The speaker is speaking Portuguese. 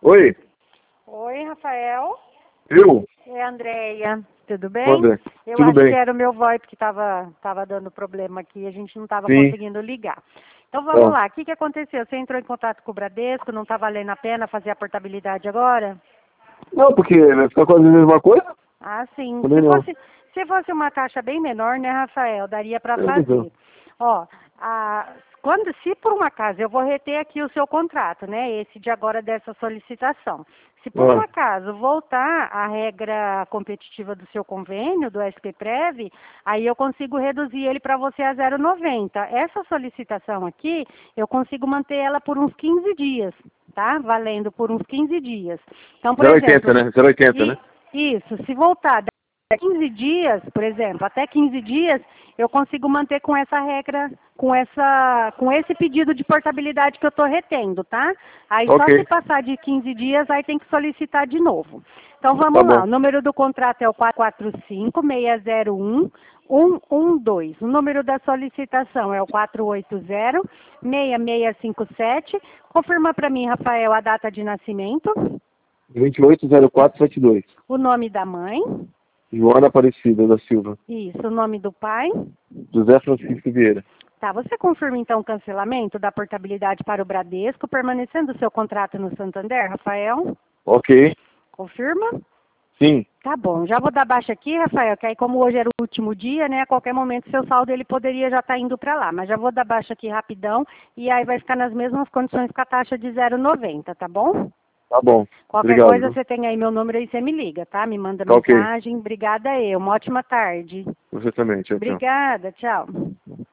Oi, Oi, Rafael. eu? É a Andréia. Tudo bem? André, Eu tudo acho bem? que era o meu VoIP que estava dando problema aqui, a gente não estava Sim, conseguindo ligar. Então vamos tá. lá, o que aconteceu? Você entrou em contato com o Bradesco, não está valendo a pena fazer a portabilidade agora? Não, porque vai ficar quase a mesma coisa? Ah, sim. Também não. Se fosse uma taxa bem menor, né, Rafael, daria para Então. fazer. Ó, se por um acaso, eu vou reter aqui o seu contrato, né, esse de agora dessa solicitação. Se por um Ah, acaso voltar a regra competitiva do seu convênio, do SPPrev, aí eu consigo reduzir ele para você a 0,90. Essa solicitação aqui, eu consigo manter ela por uns 15 dias, tá? Valendo por uns 15 dias. Então, por 0,80, exemplo, né? 0,80, e né? isso, se voltar daqui 15 dias, por exemplo, até 15 dias, eu consigo manter com essa regra, com esse pedido de portabilidade que eu estou retendo, tá? Aí só se Ok, passar de 15 dias, aí tem que solicitar de novo. Então tá vamos lá, bom. o número do contrato é o 445-601-112. O número da solicitação é o 480-6657. Confirma para mim, Rafael, a data de nascimento, 280472. o nome da mãe, Joana Aparecida da Silva. isso, o nome do pai. José Francisco Vieira. Tá, você confirma então o cancelamento da portabilidade para o Bradesco, permanecendo o seu contrato no Santander, Rafael? Ok, Confirma? sim. Tá bom, já vou dar baixa aqui, Rafael, que aí como hoje era o último dia, né, a qualquer momento seu saldo ele poderia já estar indo para lá, mas já vou dar baixa aqui rapidão e aí vai ficar nas mesmas condições com a taxa de 0,90, tá bom? Tá bom. Qualquer Obrigado, coisa viu? você tem aí meu número aí, você me liga, tá? Me manda Tá ok. mensagem. Obrigada eu. Uma ótima tarde. Você também. Tchau, tchau. Obrigada, tchau.